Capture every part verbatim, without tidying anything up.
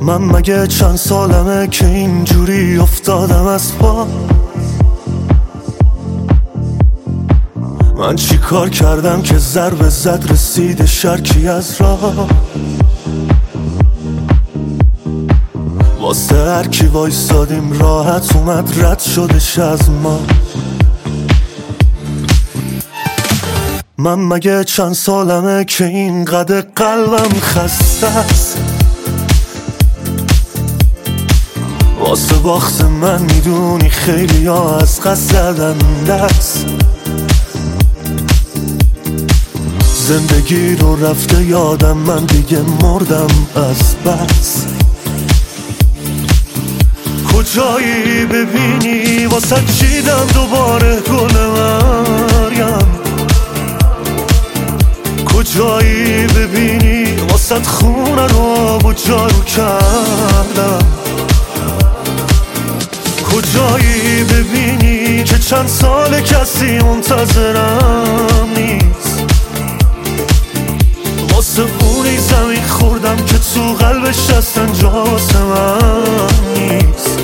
من مگه چند سالمه که اینجوری افتادم از پا؟ من چی کار کردم که ضربه زد رسید شرکی از راه؟ واسه هر کی وایسادیم راحت اومد رد شدش از ما. من مگه چند سالمه که اینقدر قلبم خسته است؟ واسه باخت من میدونی خیلی ها از قصد زدن دست. زندگی رو رفته یادم، من دیگه مردم از بس. کجایی ببینی واسه چیدم دوباره گل مریم؟ کجایی ببینی واسه خونه رو با جارو کردم؟ کجایی ببینی که چند سال کسی منتظرم نیست؟ واسه اونی زمین خوردم که تو قلبش هستن جا واسه من نیست.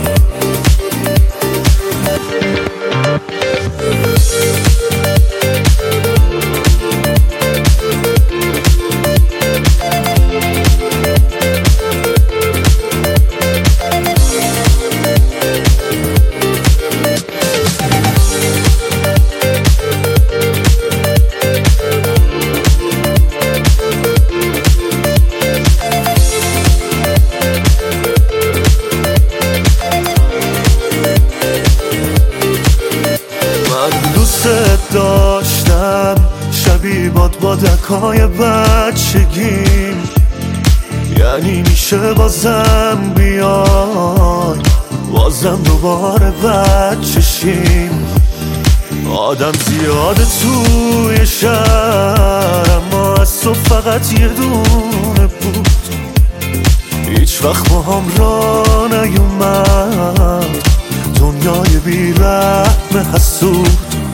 داشتم شبیه باد با دکای بچگیم، یعنی میشه بازم بیای بازم دوباره بچه شیم. آدم زیاده توی شهر اما از تو فقط یه دونه بود. هیچ وقت با هم را نیومد دنیای بی‌رحم حسود.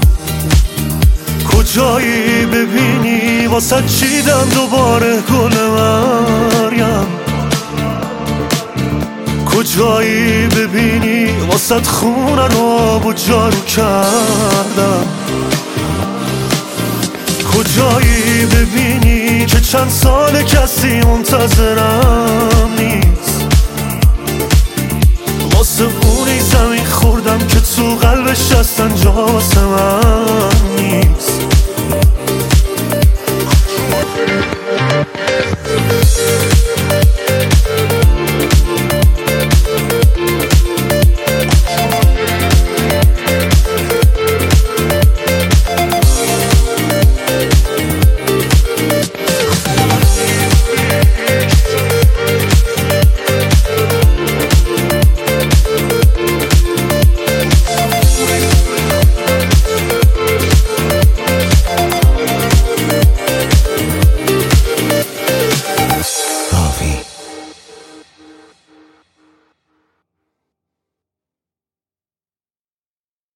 کجایی ببینی واسه چیدم دوباره گل مریم؟ کجایی ببینی واسه خونه رو با جارو کردم؟ کجایی ببینی که چند سال کسی منتظرم نیست؟ واسه اونی زمین خوردم که تو قلبش هستن جا واسه من نیست.